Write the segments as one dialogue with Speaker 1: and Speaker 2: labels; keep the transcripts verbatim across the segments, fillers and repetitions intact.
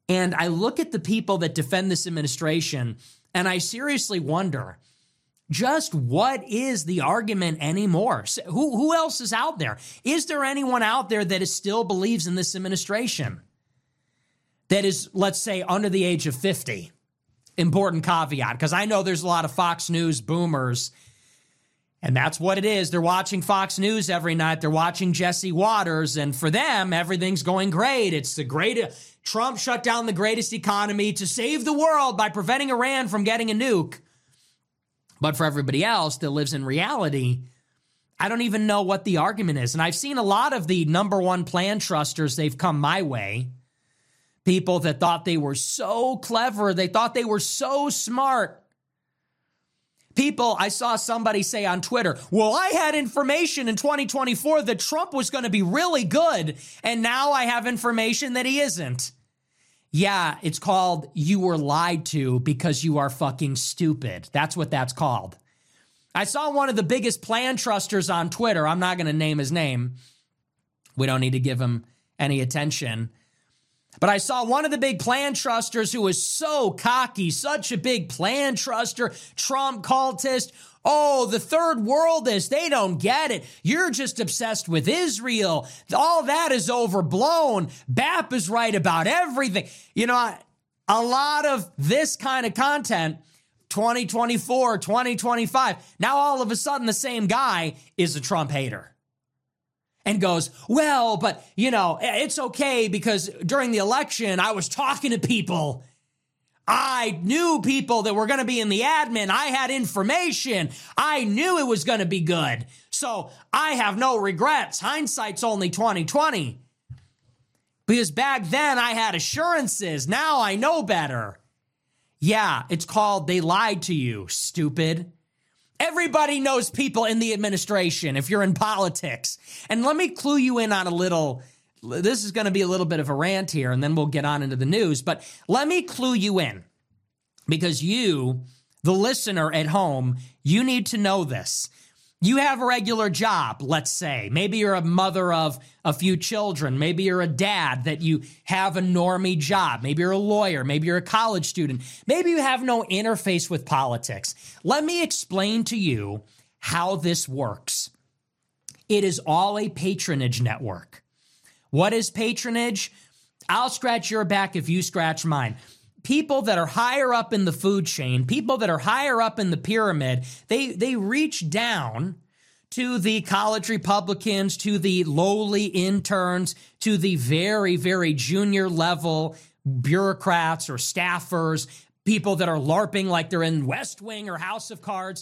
Speaker 1: And I look at the people that defend this administration, and I seriously wonder, just what is the argument anymore? Who, who else is out there? Is there anyone out there that is still believes in this administration? That is, let's say, under the age of fifty. Important caveat, because I know there's a lot of Fox News boomers, and that's what it is. They're watching Fox News every night. They're watching Jesse Waters, and for them, everything's going great. It's the greatest. Trump shut down the greatest economy to save the world by preventing Iran from getting a nuke. But for everybody else that lives in reality, I don't even know what the argument is. And I've seen a lot of the number one plan trusters, they've come my way. People that thought they were so clever. They thought they were so smart. People, I saw somebody say on Twitter, well, I had information in twenty twenty-four that Trump was going to be really good, and now I have information that he isn't. Yeah, it's called you were lied to because you are fucking stupid. That's what that's called. I saw one of the biggest plan trusters on Twitter. I'm not going to name his name. We don't need to give him any attention. But I saw one of the big plan trusters who was so cocky, such a big plan truster, Trump cultist. Oh, the third worldists, they don't get it. You're just obsessed with Israel. All that is overblown. B A P is right about everything. You know, a lot of this kind of content, twenty twenty-four, twenty twenty-five, now all of a sudden the same guy is a Trump hater. And goes, well, but, you know, it's okay because during the election, I was talking to people. I knew people that were going to be in the admin. I had information. I knew it was going to be good. So I have no regrets. Hindsight's only twenty twenty. Because back then I had assurances. Now I know better. Yeah, it's called they lied to you, stupid. Everybody knows people in the administration if you're in politics. And let me clue you in on a little, this is going to be a little bit of a rant here, and then we'll get on into the news. But let me clue you in, because you, the listener at home, you need to know this. You have a regular job, let's say. Maybe you're a mother of a few children. Maybe you're a dad that you have a normie job. Maybe you're a lawyer. Maybe you're a college student. Maybe you have no interface with politics. Let me explain to you how this works. It is all a patronage network. What is patronage? I'll scratch your back if you scratch mine. People that are higher up in the food chain, people that are higher up in the pyramid, they they reach down to the college Republicans, to the lowly interns, to the very, very junior level bureaucrats or staffers, people that are LARPing like they're in West Wing or House of Cards,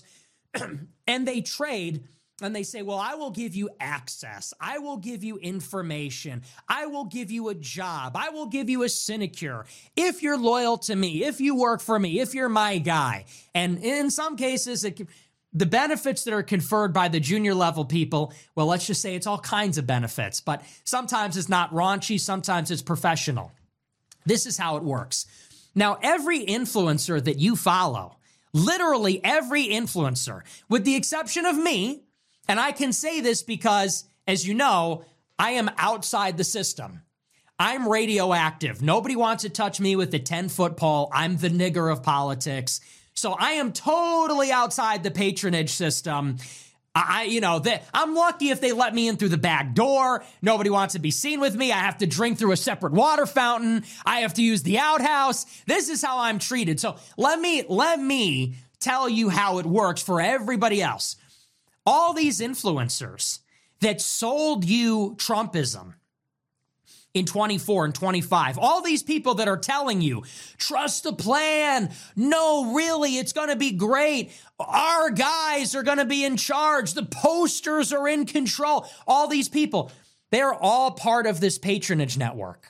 Speaker 1: and they trade. And they say, well, I will give you access. I will give you information. I will give you a job. I will give you a sinecure. If you're loyal to me, if you work for me, if you're my guy. And in some cases, it, the benefits that are conferred by the junior level people, well, let's just say it's all kinds of benefits. But sometimes it's not raunchy. Sometimes it's professional. This is how it works. Now, every influencer that you follow, literally every influencer, with the exception of me, and I can say this because, as you know, I am outside the system. I'm radioactive. Nobody wants to touch me with a ten-foot pole. I'm the nigger of politics. So I am totally outside the patronage system. I, you know, the, I'm lucky if they let me in through the back door. Nobody wants to be seen with me. I have to drink through a separate water fountain. I have to use the outhouse. This is how I'm treated. So let me, let me tell you how it works for everybody else. All these influencers that sold you Trumpism in twenty-four and twenty-five, all these people that are telling you, trust the plan. No, really, it's going to be great. Our guys are going to be in charge. The posters are in control. All these people, they're all part of this patronage network.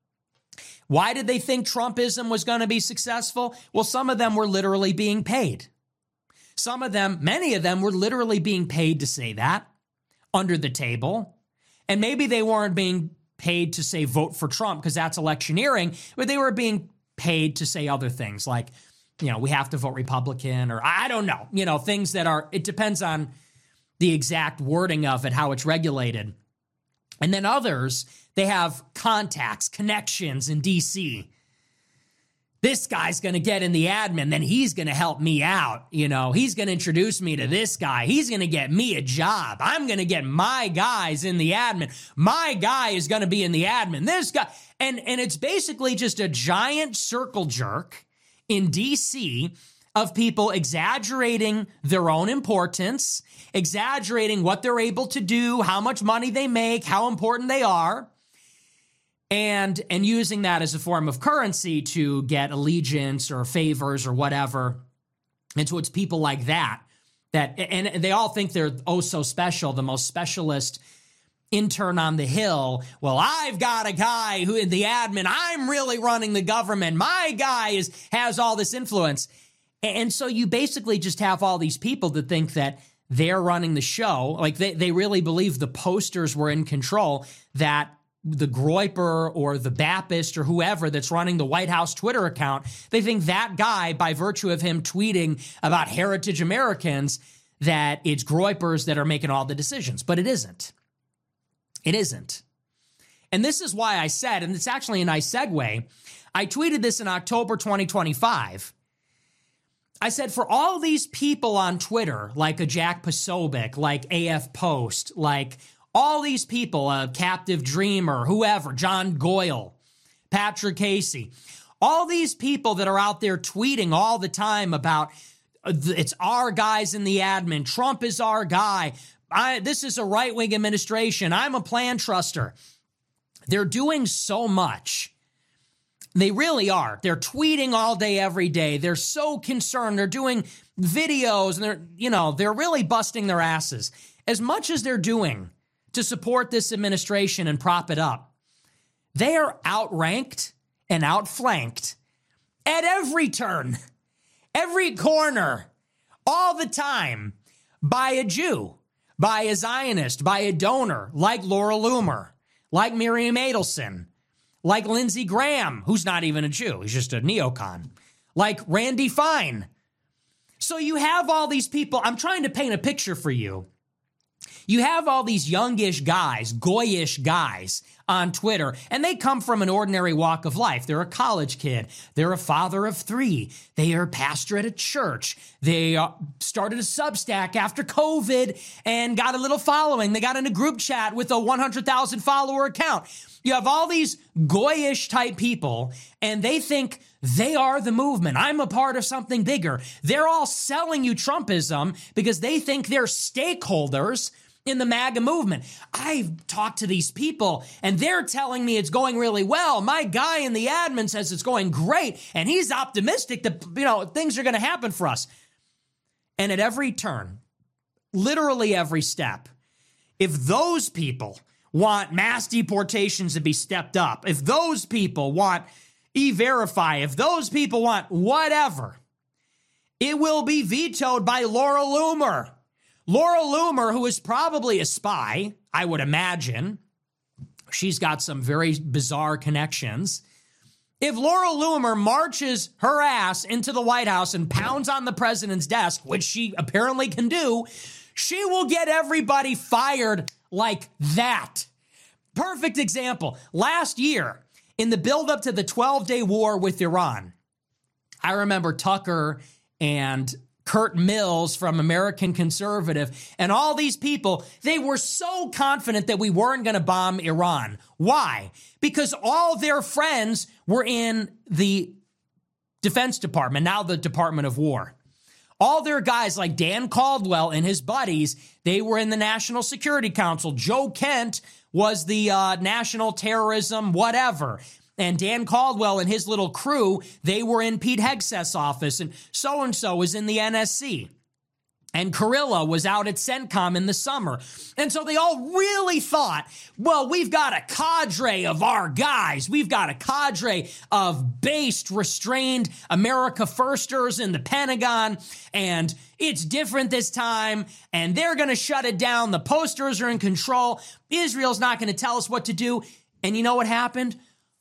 Speaker 1: Why did they think Trumpism was going to be successful? Well, some of them were literally being paid. Some of them, many of them were literally being paid to say that under the table. And maybe they weren't being paid to say vote for Trump because that's electioneering, but they were being paid to say other things like, you know, we have to vote Republican, or I don't know, you know, things that are, it depends on the exact wording of it, how it's regulated. And then others, they have contacts, connections in D C. this guy's going to get in the admin, then he's going to help me out. You know, he's going to introduce me to this guy. He's going to get me a job. I'm going to get my guys in the admin. My guy is going to be in the admin. This guy. And, and it's basically just a giant circle jerk in D C of people exaggerating their own importance, exaggerating what they're able to do, how much money they make, how important they are. And and using that as a form of currency to get allegiance or favors or whatever. And so it's people like that, that, and they all think they're oh so special, the most specialist intern on the Hill. Well, I've got a guy who in the admin, I'm really running the government. My guy is has all this influence. And so you basically just have all these people that think that they're running the show. Like they, they really believe the posters were in control, that the Groyper or the Baptist or whoever that's running the White House Twitter account, they think that guy, by virtue of him tweeting about heritage Americans, that it's Groypers that are making all the decisions. But it isn't. It isn't. And this is why I said, and it's actually a nice segue, I tweeted this in October twenty twenty-five. I said, for all these people on Twitter, like a Jack Posobiec, like A F Post, like all these people, a uh, Captive Dreamer, whoever, John Goyle, Patrick Casey, all these people that are out there tweeting all the time about uh, it's our guys in the admin, Trump is our guy, I, this is a right-wing administration, I'm a plan truster. They're doing so much. They really are. They're tweeting all day, every day. They're so concerned. They're doing videos and they're, you know, they're really busting their asses. As much as they're doing to support this administration and prop it up, they are outranked and outflanked at every turn, every corner, all the time by a Jew, by a Zionist, by a donor like Laura Loomer, like Miriam Adelson, like Lindsey Graham, who's not even a Jew, he's just a neocon, like Randy Fine. So you have all these people. I'm trying to paint a picture for you. You have all these youngish guys, goyish guys on Twitter, and they come from an ordinary walk of life. They're a college kid. They're a father of three. They are a pastor at a church. They uh, started a Substack after COVID and got a little following. They got in a group chat with a one hundred thousand follower account. You have all these goyish type people, and they think they are the movement. I'm a part of something bigger. They're all selling you Trumpism because they think they're stakeholders in the MAGA movement. I've talked to these people and they're telling me it's going really well. My guy in the admin says it's going great and he's optimistic that, you know, things are going to happen for us. And at every turn, literally every step, if those people want mass deportations to be stepped up, if those people want E-Verify, if those people want whatever, it will be vetoed by Laura Loomer. Laura Loomer, who is probably a spy, I would imagine. She's got some very bizarre connections. If Laura Loomer marches her ass into the White House and pounds on the president's desk, which she apparently can do, she will get everybody fired like that. Perfect example. Last year, in the buildup to the twelve-day war with Iran, I remember Tucker and Kurt Mills from American Conservative, and all these people, they were so confident that we weren't going to bomb Iran. Why? Because all their friends were in the Defense Department, now the Department of War. All their guys like Dan Caldwell and his buddies, they were in the National Security Council. Joe Kent was the uh, National Terrorism whatever. And Dan Caldwell and his little crew, they were in Pete Hegseth's office, and so-and-so was in the N S C. And Carrillo was out at CENTCOM in the summer. And so they all really thought, well, we've got a cadre of our guys. We've got a cadre of based, restrained America Firsters in the Pentagon, and it's different this time, and they're going to shut it down. The posters are in control. Israel's not going to tell us what to do. And you know what happened?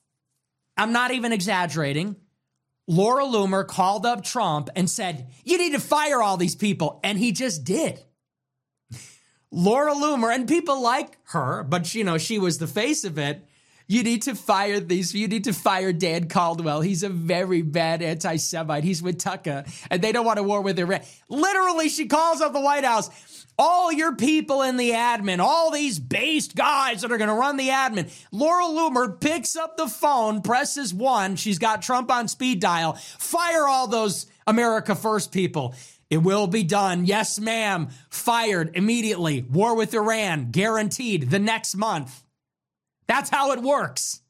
Speaker 1: I'm not even exaggerating. Laura Loomer called up Trump and said, you need to fire all these people. And he just did. Laura Loomer, and people like her, but, you know, she was the face of it. You need to fire these. You need to fire Dan Caldwell. He's a very bad anti-Semite. He's with Tucker, and they don't want a war with Iran. Literally, she calls up the White House. All your people in the admin, all these based guys that are going to run the admin. Laura Loomer picks up the phone, presses one. She's got Trump on speed dial. Fire all those America First people. It will be done. Yes, ma'am. Fired immediately. War with Iran, guaranteed the next month. That's how it works.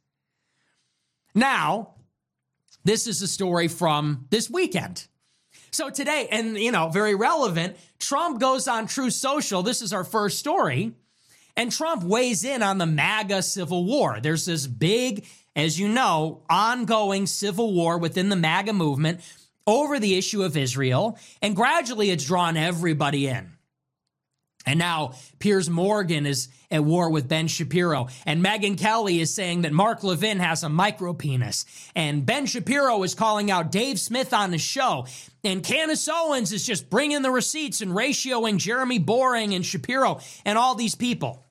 Speaker 1: Now, this is a story from this weekend. So today, and you know, very relevant, Trump goes on Truth Social. This is our first story. And Trump weighs in on the MAGA civil war. There's this big, as you know, ongoing civil war within the MAGA movement over the issue of Israel. And gradually it's drawn everybody in. And now Piers Morgan is at war with Ben Shapiro. And Megyn Kelly is saying that Mark Levin has a micropenis. And Ben Shapiro is calling out Dave Smith on the show. And Candace Owens is just bringing the receipts and ratioing Jeremy Boring and Shapiro and all these people.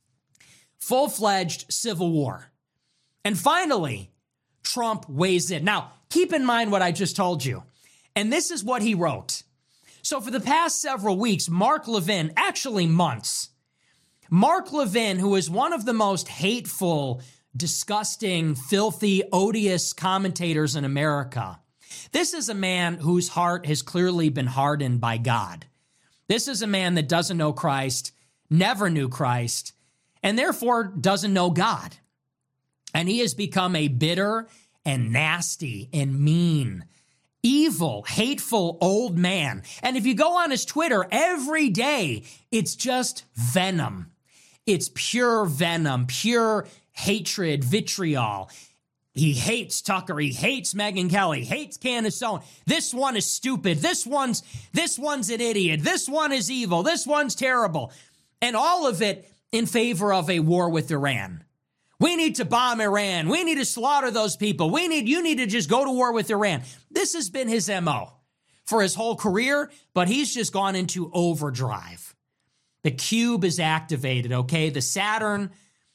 Speaker 1: Full-fledged civil war. And finally, Trump weighs in. Now, keep in mind what I just told you. And this is what he wrote. So for the past several weeks, Mark Levin, actually months, Mark Levin, who is one of the most hateful, disgusting, filthy, odious commentators in America, this is a man whose heart has clearly been hardened by God. This is a man that doesn't know Christ, never knew Christ, and therefore doesn't know God. And he has become a bitter and nasty and mean, evil, hateful old man. And if you go on his Twitter every day, it's just venom. It's pure venom, pure hatred, vitriol. He hates Tucker. He hates Megyn Kelly, hates Candace Owens. This one is stupid. This one's, this one's an idiot. This one is evil. This one's terrible. And all of it in favor of a war with Iran. We need to bomb Iran. We need to slaughter those people. We need, you need to just go to war with Iran. This has been his M O for his whole career, but he's just gone into overdrive. The cube is activated, okay? The Saturn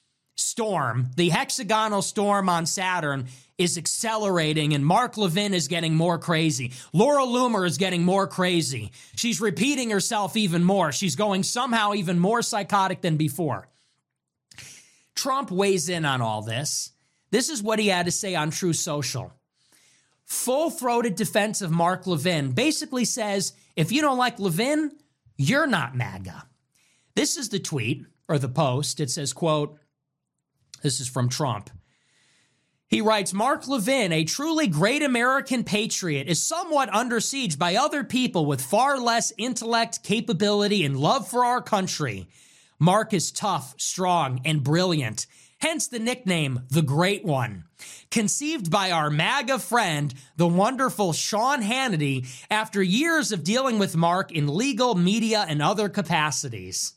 Speaker 1: storm, the hexagonal storm on Saturn is accelerating, and Mark Levin is getting more crazy. Laura Loomer is getting more crazy. She's repeating herself even more. She's going somehow even more psychotic than before. Trump weighs in on all this. This is what he had to say on Truth Social. Full-throated defense of Mark Levin basically says, if you don't like Levin, you're not MAGA. This is the tweet, or the post. It says, quote, this is from Trump. He writes, Mark Levin, a truly great American patriot, is somewhat under siege by other people with far less intellect, capability, and love for our country. Mark is tough, strong, and brilliant, hence the nickname, the Great One. Conceived by our MAGA friend, the wonderful Sean Hannity, after years of dealing with Mark in legal, media, and other capacities.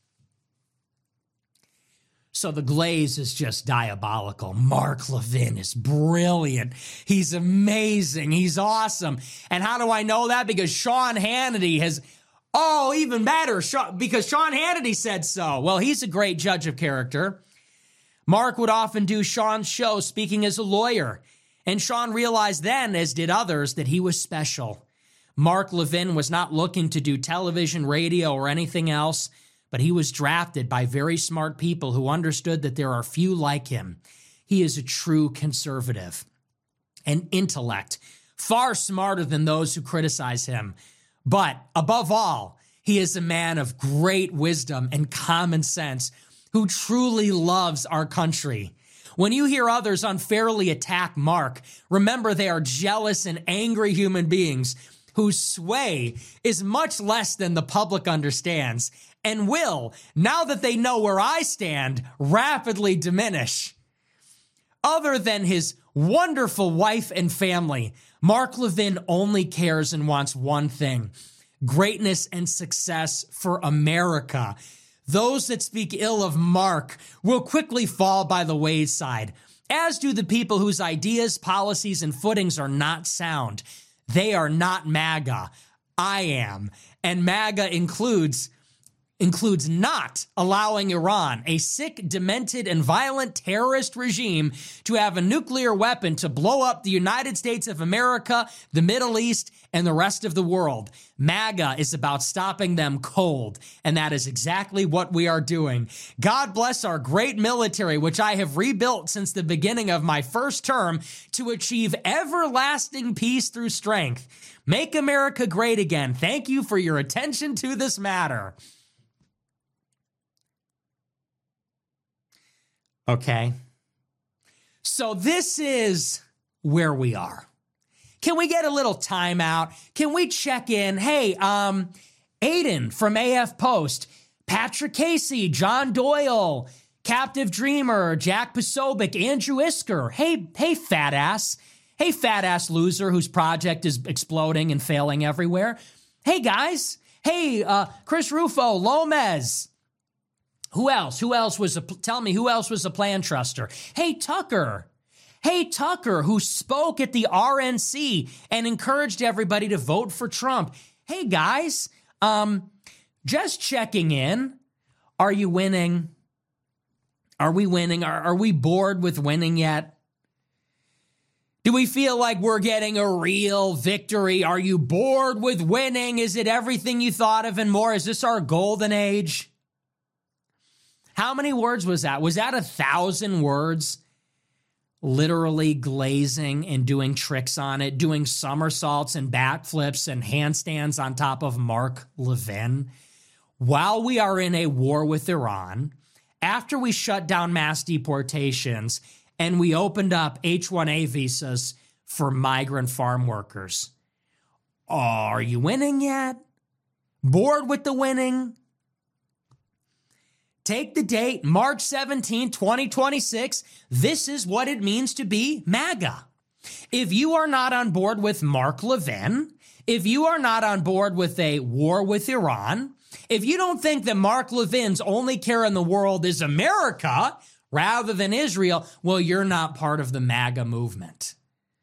Speaker 1: So the glaze is just diabolical. Mark Levin is brilliant. He's amazing. He's awesome. And how do I know that? Because Sean Hannity has... Oh, even better, because Sean Hannity said so. Well, he's a great judge of character. Mark would often do Sean's show speaking as a lawyer, and Sean realized then, as did others, that he was special. Mark Levin was not looking to do television, radio, or anything else, but he was drafted by very smart people who understood that there are few like him. He is a true conservative. An intellect, far smarter than those who criticize him. But above all, he is a man of great wisdom and common sense who truly loves our country. When you hear others unfairly attack Mark, remember they are jealous and angry human beings whose sway is much less than the public understands and will, now that they know where I stand, rapidly diminish. Other than his wonderful wife and family, Mark Levin only cares and wants one thing: greatness and success for America. Those that speak ill of Mark will quickly fall by the wayside, as do the people whose ideas, policies, and footings are not sound. They are not MAGA. I am. And MAGA includes includes not allowing Iran, a sick, demented, and violent terrorist regime, to have a nuclear weapon to blow up the United States of America, the Middle East, and the rest of the world. MAGA is about stopping them cold, and that is exactly what we are doing. God bless our great military, which I have rebuilt since the beginning of my first term to achieve everlasting peace through strength. Make America great again. Thank you for your attention to this matter. Okay, so this is where we are. Can we get a little timeout? Can we check in? Hey, um, Aiden from A F Post, Patrick Casey, John Doyle, Captive Dreamer, Jack Posobiec, Andrew Isker. Hey, hey, fat ass. Hey, fat ass loser whose project is exploding and failing everywhere. Hey, guys. Hey, uh, Chris Rufo, Lomez. Who else? Who else was a, tell me who else was a plan truster? Hey, Tucker. Hey, Tucker, who spoke at the R N C and encouraged everybody to vote for Trump. Hey, guys, um, just checking in. Are you winning? Are we winning? Are, are we bored with winning yet? Do we feel like we're getting a real victory? Are you bored with winning? Is it everything you thought of and more? Is this our golden age? How many words was that? Was that a thousand words? Literally glazing and doing tricks on it, doing somersaults and backflips and handstands on top of Mark Levin. While we are in a war with Iran, after we shut down mass deportations and we opened up H one A visas for migrant farm workers. Are you winning yet? Bored with the winning? Take the date, March seventeenth, twenty twenty-six. This is what it means to be MAGA. If you are not on board with Mark Levin, if you are not on board with a war with Iran, if you don't think that Mark Levin's only care in the world is America rather than Israel, well, you're not part of the MAGA movement.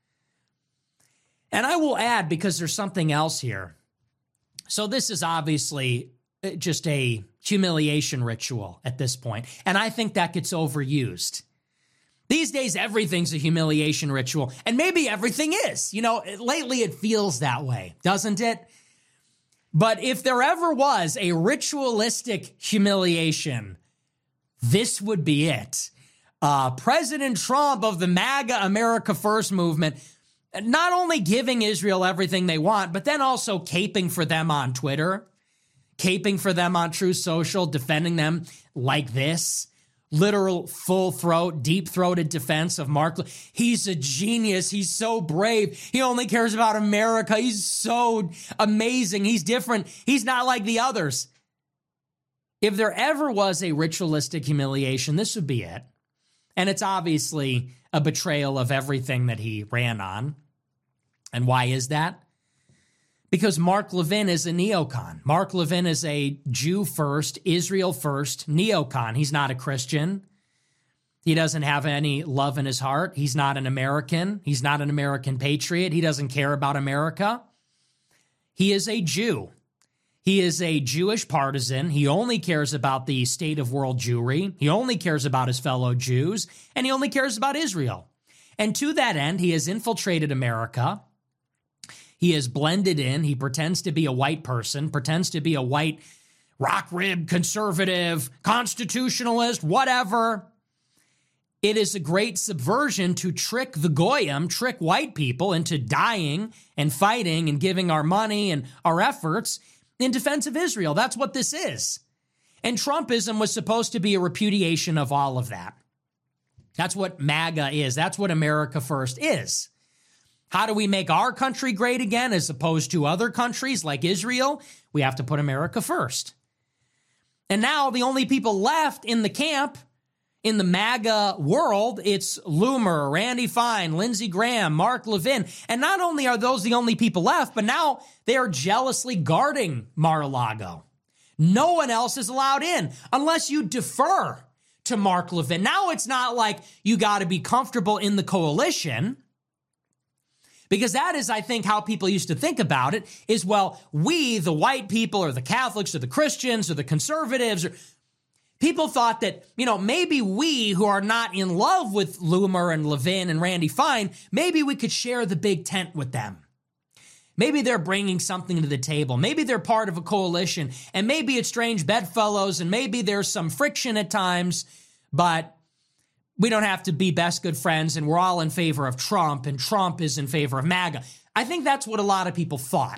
Speaker 1: And I will add, because there's something else here. So this is obviously just a humiliation ritual at this point, and I think that gets overused. These days, everything's a humiliation ritual, and maybe everything is. You know, lately it feels that way, doesn't it? But if there ever was a ritualistic humiliation, this would be it. Uh, President Trump of the MAGA America First movement, not only giving Israel everything they want, but then also caping for them on Twitter, caping for them on Truth Social, defending them like this. Literal full throat, deep throated defense of Mark. He's a genius. He's so brave. He only cares about America. He's so amazing. He's different. He's not like the others. If there ever was a ritualistic humiliation, this would be it. And it's obviously a betrayal of everything that he ran on. And why is that? Because Mark Levin is a neocon. Mark Levin is a Jew first, Israel first neocon. He's not a Christian. He doesn't have any love in his heart. He's not an American. He's not an American patriot. He doesn't care about America. He is a Jew. He is a Jewish partisan. He only cares about the state of world Jewry. He only cares about his fellow Jews, and he only cares about Israel. And to that end, he has infiltrated America. He has blended in. He pretends to be a white person, pretends to be a white rock-ribbed conservative, constitutionalist, whatever. It is a great subversion to trick the goyim, trick white people into dying and fighting and giving our money and our efforts in defense of Israel. That's what this is. And Trumpism was supposed to be a repudiation of all of that. That's what MAGA is. That's what America First is. How do we make our country great again as opposed to other countries like Israel? We have to put America first. And now the only people left in the camp, in the MAGA world, it's Loomer, Randy Fine, Lindsey Graham, Mark Levin. And not only are those the only people left, but now they are jealously guarding Mar-a-Lago. No one else is allowed in unless you defer to Mark Levin. Now it's not like you got to be comfortable in the coalition, Because that is, I think, how people used to think about it is, well, we, the white people or the Catholics or the Christians or the conservatives, or people thought that, you know, maybe we who are not in love with Loomer and Levin and Randy Fine, maybe we could share the big tent with them. Maybe they're bringing something to the table. Maybe they're part of a coalition, and maybe it's strange bedfellows, and maybe there's some friction at times, but we don't have to be best good friends, and we're all in favor of Trump, and Trump is in favor of MAGA. I think that's what a lot of people thought.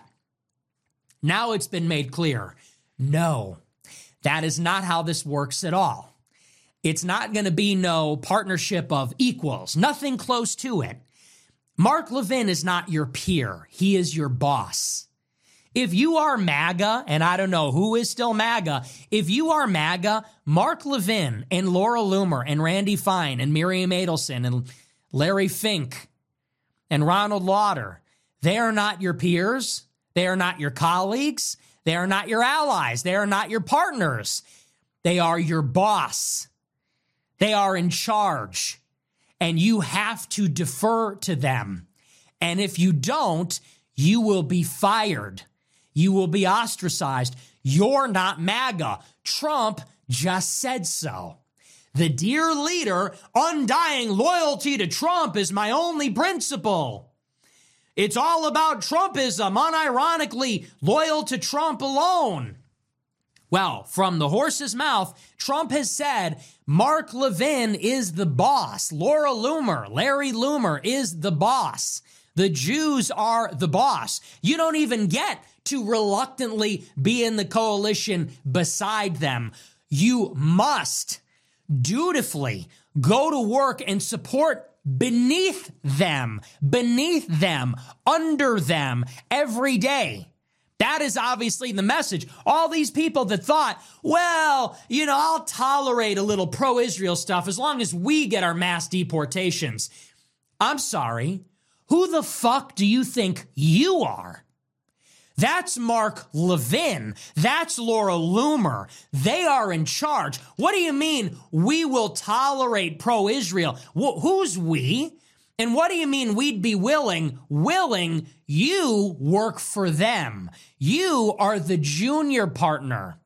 Speaker 1: Now it's been made clear. No, that is not how this works at all. It's not going to be no partnership of equals, nothing close to it. Mark Levin is not your peer. He is your boss. If you are MAGA, and I don't know who is still MAGA, if you are MAGA, Mark Levin and Laura Loomer and Randy Fine and Miriam Adelson and Larry Fink and Ronald Lauder, they are not your peers. They are not your colleagues. They are not your allies. They are not your partners. They are your boss. They are in charge. And you have to defer to them. And if you don't, you will be fired. You will be ostracized. You're not MAGA. Trump just said so. The dear leader, undying loyalty to Trump is my only principle. It's all about Trumpism, unironically loyal to Trump alone. Well, from the horse's mouth, Trump has said Mark Levin is the boss. Laura Loomer, Larry Loomer is the boss. The Jews are the boss. You don't even get to reluctantly be in the coalition beside them. You must dutifully go to work and support beneath them, beneath them, under them every day. That is obviously the message. All these people that thought, well, you know, I'll tolerate a little pro-Israel stuff as long as we get our mass deportations. I'm sorry. Who the fuck do you think you are? That's Mark Levin. That's Laura Loomer. They are in charge. What do you mean we will tolerate pro-Israel? Wh- who's we? And what do you mean we'd be willing? Willing, you work for them. You are the junior partner.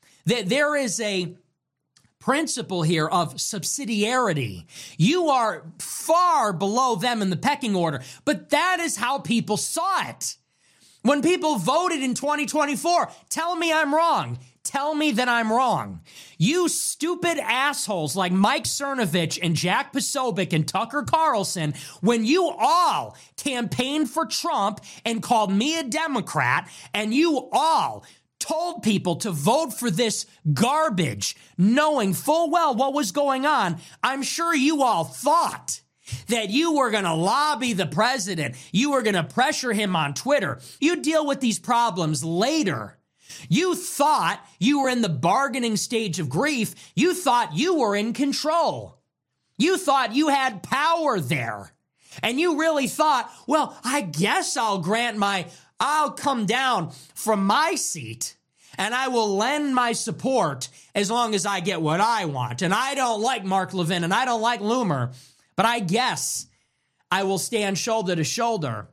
Speaker 1: There is a principle here of subsidiarity. You are far below them in the pecking order, but that is how people saw it. When people voted in twenty twenty-four, tell me I'm wrong. Tell me that I'm wrong. You stupid assholes like Mike Cernovich and Jack Posobiec and Tucker Carlson, when you all campaigned for Trump and called me a Democrat, and you all told people to vote for this garbage, knowing full well what was going on, I'm sure you all thought that you were going to lobby the president. You were going to pressure him on Twitter. You deal with these problems later. You thought you were in the bargaining stage of grief. You thought you were in control. You thought you had power there. And you really thought, well, I guess I'll grant my, I'll come down from my seat and I will lend my support as long as I get what I want. And I don't like Mark Levin and I don't like Loomer, but I guess I will stand shoulder to shoulder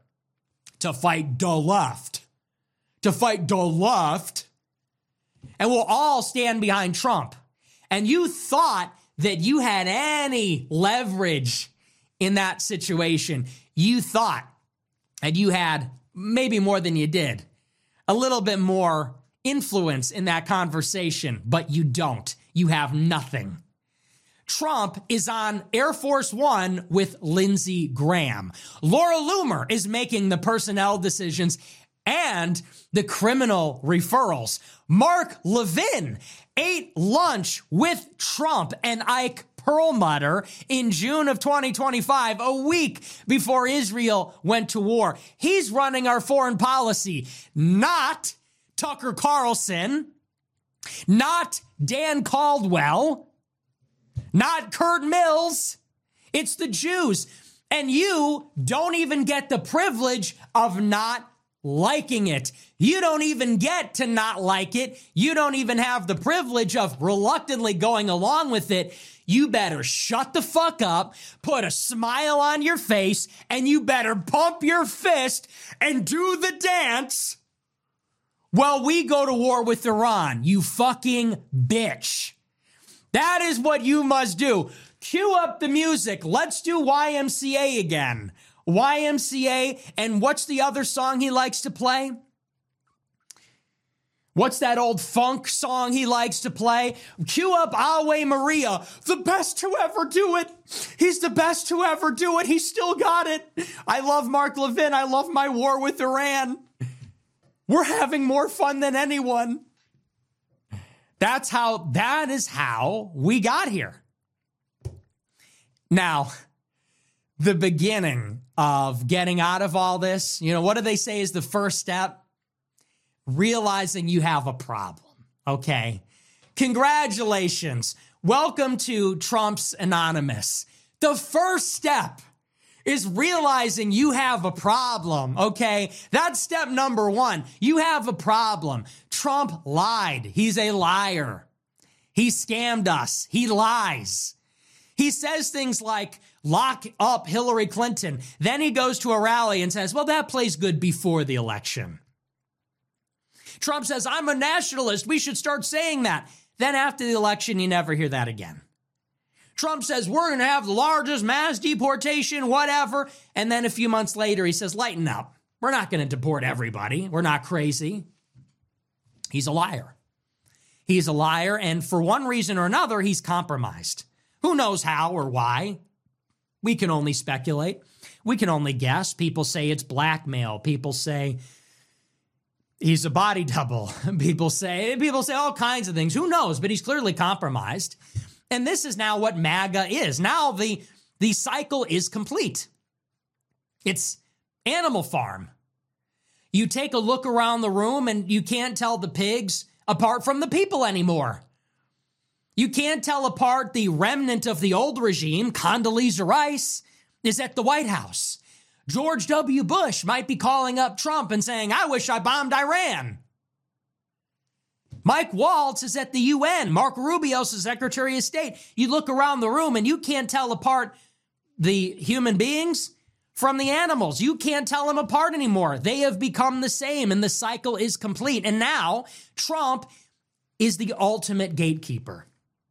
Speaker 1: to fight the left. To fight the left, and we'll all stand behind Trump. And you thought that you had any leverage in that situation. You thought, and you had maybe more than you did, a little bit more influence in that conversation, but you don't. You have nothing. Trump is on Air Force One with Lindsey Graham. Laura Loomer is making the personnel decisions and the criminal referrals. Mark Levin ate lunch with Trump and Ike Perlmutter in June of twenty twenty-five, a week before Israel went to war. He's running our foreign policy, not Tucker Carlson, not Dan Caldwell, not Kurt Mills. It's the Jews. And you don't even get the privilege of not liking it. You don't even get to not like it. You don't even have the privilege of reluctantly going along with it. You better shut the fuck up, put a smile on your face, and you better pump your fist and do the dance while we go to war with Iran, you fucking bitch. That is what you must do. Cue up the music. Let's do Y M C A again. Y M C A, and what's the other song he likes to play? What's that old funk song he likes to play? Cue up Ave Maria, the best to ever do it. He's the best to ever do it. He still got it. I love Mark Levin. I love my war with Iran. We're having more fun than anyone. That's how, that is how we got here. Now, the beginning of getting out of all this, you know, what do they say is the first step? Realizing you have a problem, okay? Congratulations. Welcome to Trump's Anonymous. The first step is realizing you have a problem, okay? That's step number one. You have a problem. Trump lied. He's a liar. He scammed us. He lies. He says things like, lock up Hillary Clinton. Then he goes to a rally and says, well, that plays good before the election. Trump says, I'm a nationalist. We should start saying that. Then after the election, you never hear that again. Trump says, we're going to have the largest mass deportation, whatever. And then a few months later, he says, lighten up. We're not going to deport everybody. We're not crazy. He's a liar. He's a liar. And for one reason or another, he's compromised. Who knows how or why? We can only speculate. We can only guess. People say it's blackmail. People say he's a body double. People say, people say all kinds of things. Who knows? But he's clearly compromised. And this is now what MAGA is. Now the, the cycle is complete. It's Animal Farm. You take a look around the room and you can't tell the pigs apart from the people anymore. You can't tell apart the remnant of the old regime. Condoleezza Rice is at the White House. George W. Bush might be calling up Trump and saying, I wish I bombed Iran. Mike Waltz is at the U N. Marco Rubio's the Secretary of State. You look around the room and you can't tell apart the human beings from the animals. You can't tell them apart anymore. They have become the same and the cycle is complete. And now Trump is the ultimate gatekeeper.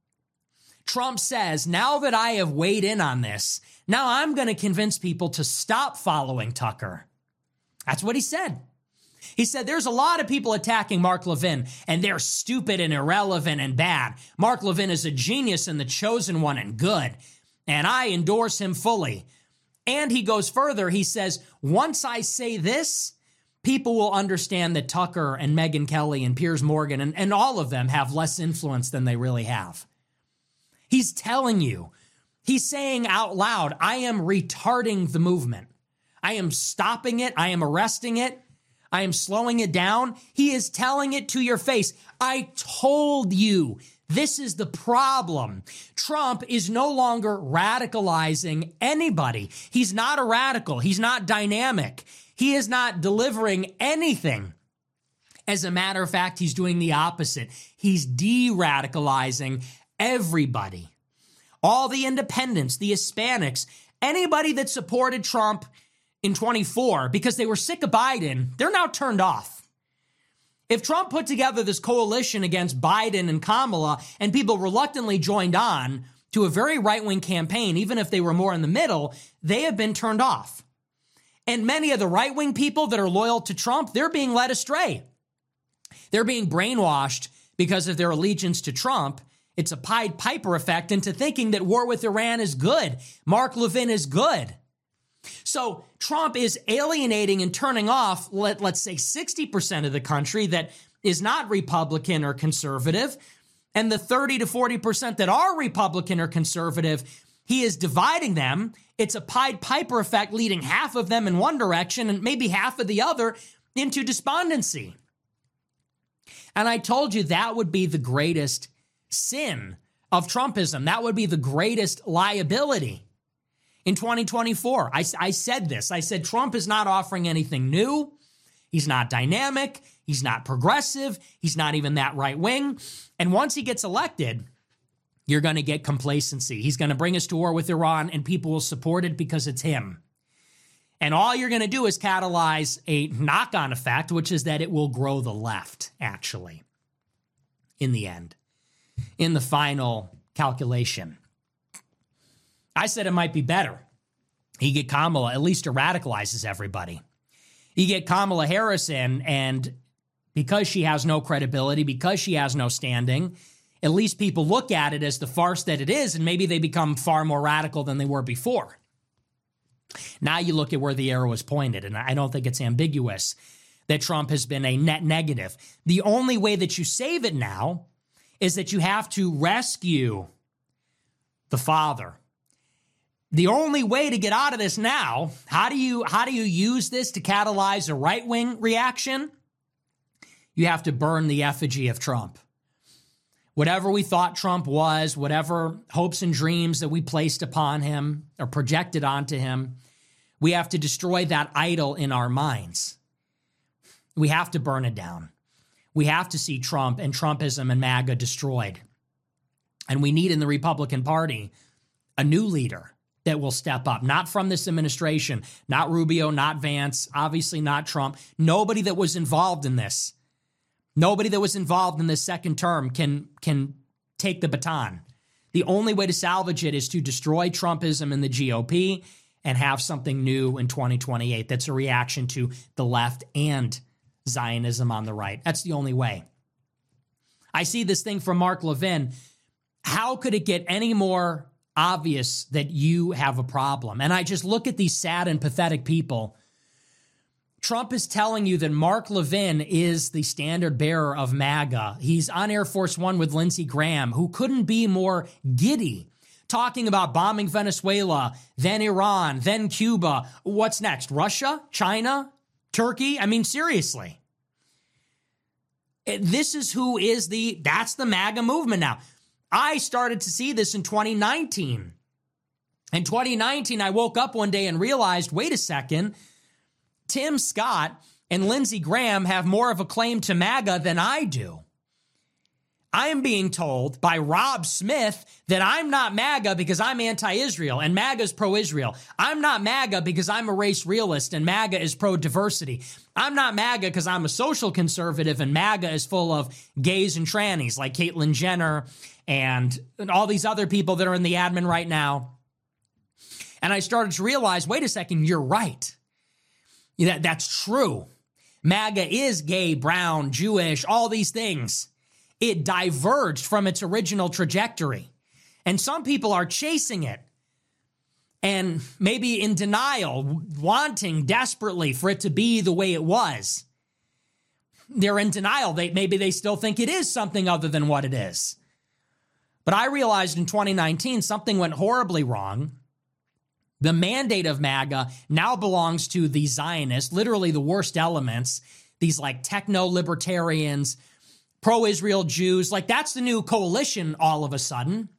Speaker 1: Trump says, now that I have weighed in on this, now I'm going to convince people to stop following Tucker. That's what he said. He said, there's a lot of people attacking Mark Levin, and they're stupid and irrelevant and bad. Mark Levin is a genius and the chosen one and good, and I endorse him fully. And he goes further. He says, once I say this, people will understand that Tucker and Megyn Kelly and Piers Morgan and, and all of them have less influence than they really have. He's telling you, he's saying out loud, I am retarding the movement. I am stopping it. I am arresting it. I am slowing it down. He is telling it to your face. I told you this is the problem. Trump is no longer radicalizing anybody. He's not a radical. He's not dynamic. He is not delivering anything. As a matter of fact, he's doing the opposite. He's de-radicalizing everybody. All the independents, the Hispanics, anybody that supported Trump in twenty-four because they were sick of Biden, they're now turned off. If Trump put together this coalition against Biden and Kamala and people reluctantly joined on to a very right-wing campaign, even if they were more in the middle, they have been turned off. And many of the right-wing people that are loyal to Trump, they're being led astray. They're being brainwashed because of their allegiance to Trump. It's a Pied Piper effect into thinking that war with Iran is good. Mark Levin is good. So Trump is alienating and turning off, let, let's say, sixty percent of the country that is not Republican or conservative. And the thirty to forty percent that are Republican or conservative, he is dividing them. It's a Pied Piper effect, leading half of them in one direction and maybe half of the other into despondency. And I told you that would be the greatest sin of Trumpism. That would be the greatest liability. In twenty twenty-four, I, I said this. I said Trump is not offering anything new. He's not dynamic. He's not progressive. He's not even that right wing. And once he gets elected, you're going to get complacency. He's going to bring us to war with Iran, and people will support it because it's him. And all you're going to do is catalyze a knock-on effect, which is that it will grow the left, actually, in the end, in the final calculation. I said it might be better. You get Kamala, at least it radicalizes everybody. You get Kamala Harris in, and because she has no credibility, because she has no standing, at least people look at it as the farce that it is, and maybe they become far more radical than they were before. Now you look at where the arrow is pointed, and I don't think it's ambiguous that Trump has been a net negative. The only way that you save it now is that you have to rescue the father. The only way to get out of this now, how do you how do you use this to catalyze a right-wing reaction? You have to burn the effigy of Trump. Whatever we thought Trump was, whatever hopes and dreams that we placed upon him or projected onto him, we have to destroy that idol in our minds. We have to burn it down. We have to see Trump and Trumpism and MAGA destroyed. And we need in the Republican Party a new leader that will step up, not from this administration, not Rubio, not Vance, obviously not Trump. Nobody that was involved in this, nobody that was involved in this second term can, can take the baton. The only way to salvage it is to destroy Trumpism in the G O P and have something new in twenty twenty-eight that's a reaction to the left and Zionism on the right. That's the only way. I see this thing from Mark Levin. How could it get any more obvious that you have a problem? And I just look at these sad and pathetic people. Trump is telling you that Mark Levin is the standard bearer of MAGA. He's on Air Force One with Lindsey Graham, who couldn't be more giddy, talking about bombing Venezuela, then Iran, then Cuba. What's next? Russia? China? Turkey? I mean, seriously. This is who is the, that's the MAGA movement now. I started to see this in twenty nineteen. In twenty nineteen, I woke up one day and realized, wait a second, Tim Scott and Lindsey Graham have more of a claim to MAGA than I do. I am being told by Rob Smith that I'm not MAGA because I'm anti-Israel and MAGA is pro-Israel. I'm not MAGA because I'm a race realist and MAGA is pro-diversity. I'm not MAGA because I'm a social conservative and MAGA is full of gays and trannies like Caitlyn Jenner and, and all these other people that are in the admin right now. And I started to realize, wait a second, you're right. That, that's true. MAGA is gay, brown, Jewish, all these things. It diverged from its original trajectory. And some people are chasing it and maybe in denial, wanting desperately for it to be the way it was. They're in denial. They, maybe they still think it is something other than what it is. But I realized in twenty nineteen, something went horribly wrong. The mandate of MAGA now belongs to the Zionists, literally the worst elements, these like techno-libertarians, pro-Israel Jews, like that's the new coalition all of a sudden.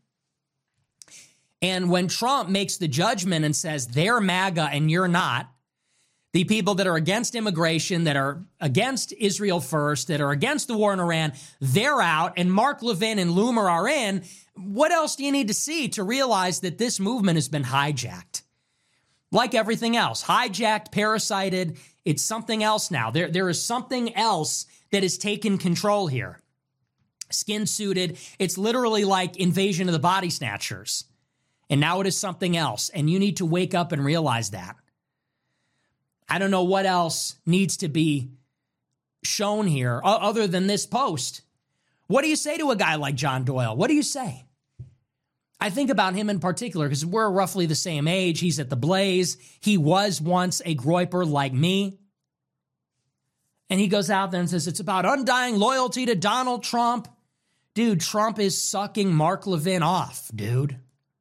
Speaker 1: And when Trump makes the judgment and says they're MAGA and you're not, the people that are against immigration, that are against Israel first, that are against the war in Iran, they're out, and Mark Levin and Loomer are in, what else do you need to see to realize that this movement has been hijacked? Like everything else, hijacked, parasited, it's something else now. There, there is something else that has taken control here. Skin-suited, it's literally like Invasion of the Body Snatchers. And now it is something else, and you need to wake up and realize that. I don't know what else needs to be shown here other than this post. What do you say to a guy like John Doyle? What do you say? I think about him in particular because we're roughly the same age. He's at the Blaze. He was once a groyper like me. And he goes out there and says, it's about undying loyalty to Donald Trump. Dude, Trump is sucking Mark Levin off, dude.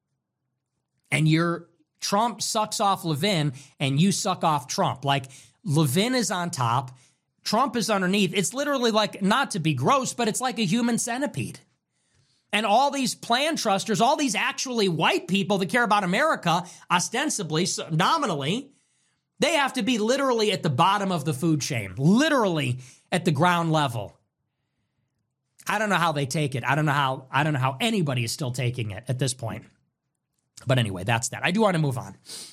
Speaker 1: And you're, Trump sucks off Levin and you suck off Trump. Like Levin is on top. Trump is underneath. It's literally like, not to be gross, but it's like a human centipede. And all these plan trusters, all these actually white people that care about America, ostensibly, nominally, They have to be literally at the bottom of the food chain, literally at the ground level. I don't know how they take it. I don't know how, I don't know how anybody is still taking it at this point. But anyway, that's that. I do want to move on.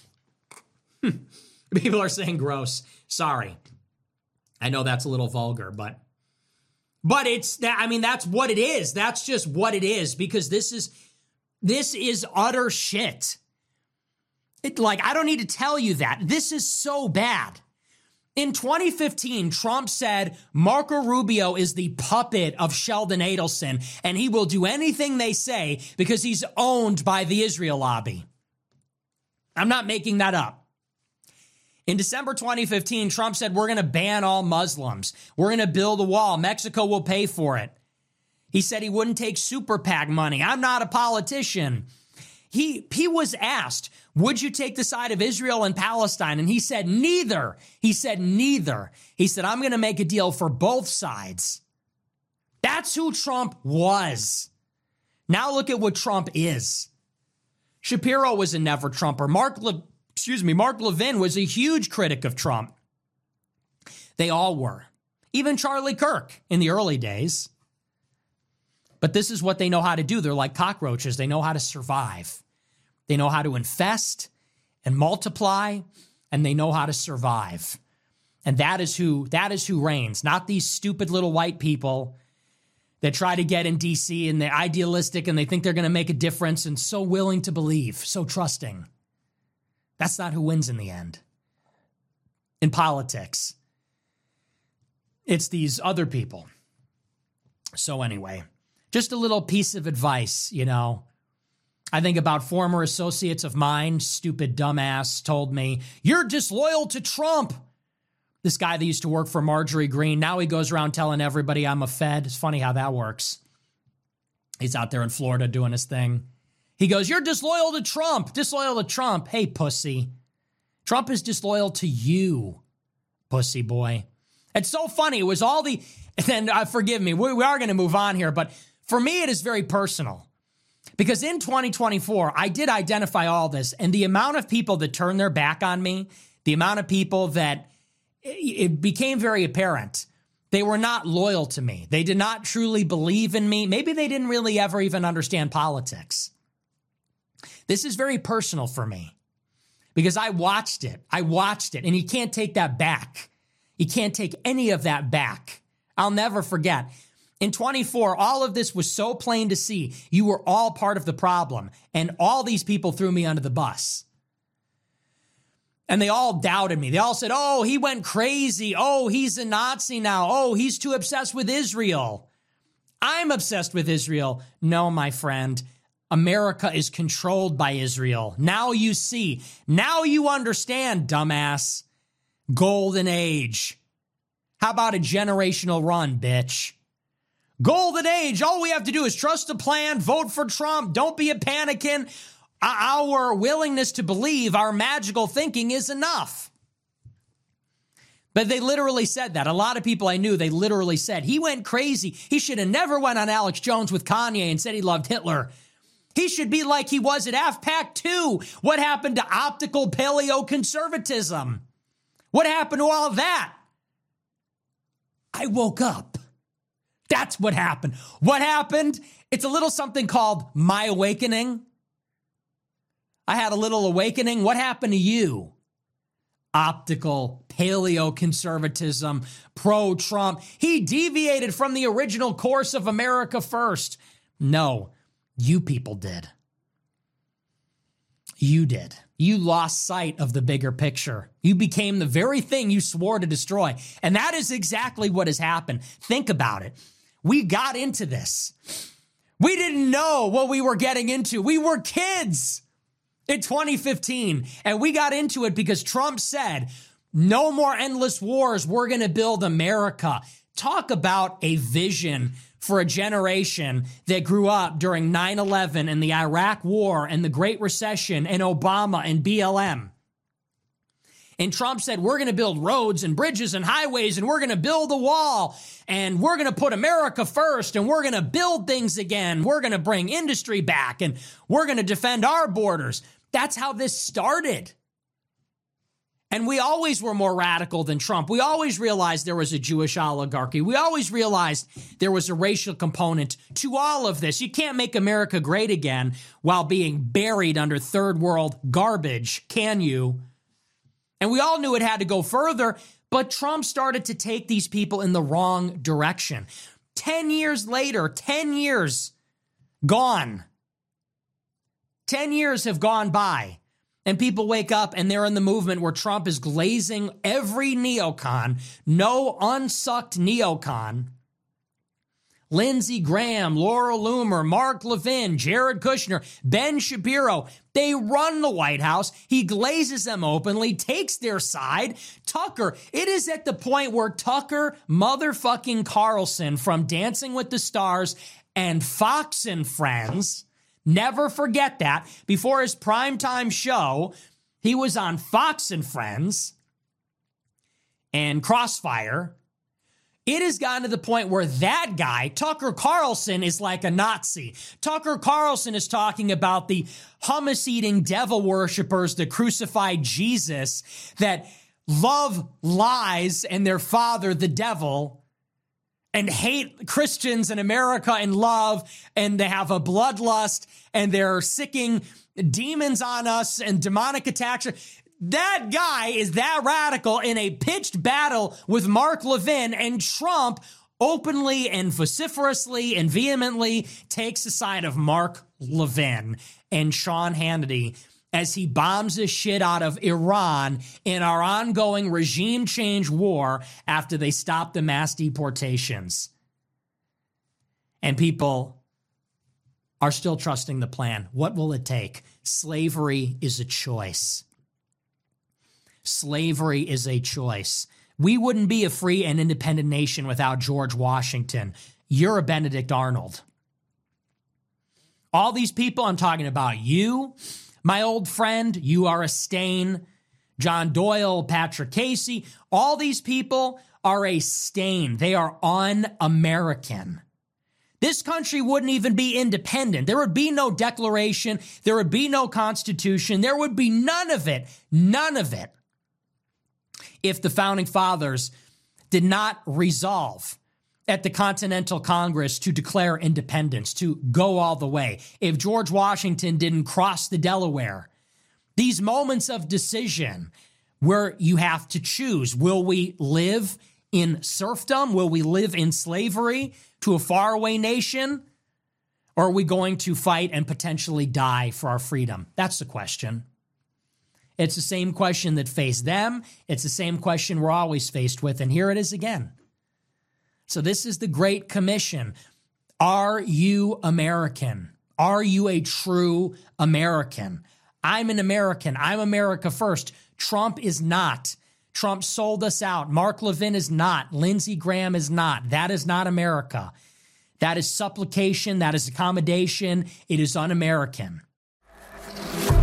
Speaker 1: People are saying gross. Sorry. I know that's a little vulgar, but but it's that, I mean, that's what it is. That's just what it is, because this is this is utter shit. It, like, I don't need to tell you that. This is so bad. In twenty fifteen, Trump said Marco Rubio is the puppet of Sheldon Adelson, and he will do anything they say because he's owned by the Israel lobby. I'm not making that up. In December twenty fifteen, Trump said, we're going to ban all Muslims. We're going to build a wall. Mexico will pay for it. He said he wouldn't take super PAC money. I'm not a politician. He, he was asked, would you take the side of Israel and Palestine? And he said, neither. He said, neither. He said, I'm going to make a deal for both sides. That's who Trump was. Now look at what Trump is. Shapiro was a never Trumper. Mark Le- excuse me, Mark Levin was a huge critic of Trump. They all were. Even Charlie Kirk in the early days. But this is what they know how to do. They're like cockroaches. They know how to survive. They know how to infest and multiply, and they know how to survive. And that is who that is who reigns, not these stupid little white people that try to get in D C and they're idealistic and they think they're going to make a difference and so willing to believe, so trusting. That's not who wins in the end. In politics, it's these other people. So anyway, just a little piece of advice, you know. I think about former associates of mine, stupid dumbass, told me, you're disloyal to Trump. This guy that used to work for Marjorie Greene, now he goes around telling everybody I'm a Fed. It's funny how that works. He's out there in Florida doing his thing. He goes, you're disloyal to Trump, disloyal to Trump. Hey, pussy. Trump is disloyal to you, pussy boy. It's so funny. It was all the, and uh, forgive me, we, we are going to move on here, but for me, it is very personal. Because in twenty twenty-four, I did identify all this, and the amount of people that turned their back on me, the amount of people that it became very apparent they were not loyal to me. They did not truly believe in me. Maybe they didn't really ever even understand politics. This is very personal for me because I watched it. I watched it, and you can't take that back. You can't take any of that back. I'll never forget. In twenty-four, all of this was so plain to see. You were all part of the problem, and all these people threw me under the bus. And they all doubted me. They all said, oh, he went crazy. Oh, he's a Nazi now. Oh, he's too obsessed with Israel. I'm obsessed with Israel. No, my friend. America is controlled by Israel. Now you see. Now you understand, dumbass. Golden age. How about a generational run, bitch? Golden age. All we have to do is trust the plan, vote for Trump. Don't be a panikin. Our willingness to believe, our magical thinking is enough. But they literally said that. A lot of people I knew, they literally said, he went crazy. He should have never went on Alex Jones with Kanye and said he loved Hitler. He should be like he was at AfPak two. What happened to optical paleoconservatism? What happened to all of that? I woke up. That's what happened. What happened? It's a little something called my awakening. I had a little awakening. What happened to you? Optical paleoconservatism, pro-Trump. He deviated from the original course of America first. No, you people did. You did. You lost sight of the bigger picture. You became the very thing you swore to destroy. And that is exactly what has happened. Think about it. We got into this. We didn't know what we were getting into. We were kids in twenty fifteen, and we got into it because Trump said, no more endless wars. We're going to build America. Talk about a vision for a generation that grew up during nine eleven and the Iraq War and the Great Recession and Obama and B L M. And Trump said, we're going to build roads and bridges and highways, and we're going to build a wall, and we're going to put America first, and we're going to build things again. We're going to bring industry back, and we're going to defend our borders. That's how this started. And we always were more radical than Trump. We always realized there was a Jewish oligarchy. We always realized there was a racial component to all of this. You can't make America great again while being buried under third world garbage, can you? And we all knew it had to go further, but Trump started to take these people in the wrong direction. Ten years later, ten years gone. Ten years have gone by. And people wake up and they're in the movement where Trump is glazing every neocon, no unsucked neocon. Lindsey Graham, Laura Loomer, Mark Levin, Jared Kushner, Ben Shapiro, they run the White House. He glazes them openly, takes their side. Tucker, it is at the point where Tucker motherfucking Carlson from Dancing with the Stars and Fox and Friends, never forget that, before his primetime show, he was on Fox and Friends and Crossfire. It has gotten to the point where that guy, Tucker Carlson, is like a Nazi. Tucker Carlson is talking about the hummus-eating devil worshippers that crucified Jesus, that love lies and their father, the devil, and hate Christians in America and love, and they have a bloodlust, and they're sicking demons on us and demonic attacks. That guy is that radical in a pitched battle with Mark Levin, and Trump openly and vociferously and vehemently takes the side of Mark Levin and Sean Hannity as he bombs the shit out of Iran in our ongoing regime change war after they stop the mass deportations. And people are still trusting the plan. What will it take? Slavery is a choice. Slavery is a choice. We wouldn't be a free and independent nation without George Washington. You're a Benedict Arnold. All these people, I'm talking about you, my old friend, you are a stain. John Doyle, Patrick Casey, all these people are a stain. They are un-American. This country wouldn't even be independent. There would be no declaration. There would be no constitution. There would be none of it, none of it, if the founding fathers did not resolve at the Continental Congress to declare independence, to go all the way. If George Washington didn't cross the Delaware, these moments of decision where you have to choose, will we live in serfdom? Will we live in slavery to a faraway nation? Or are we going to fight and potentially die for our freedom? That's the question. It's the same question that faced them. It's the same question we're always faced with. And here it is again. So this is the Great Commission. Are you American? Are you a true American? I'm an American. I'm America first. Trump is not. Trump sold us out. Mark Levin is not. Lindsey Graham is not. That is not America. That is supplication. That is accommodation. It is un-American.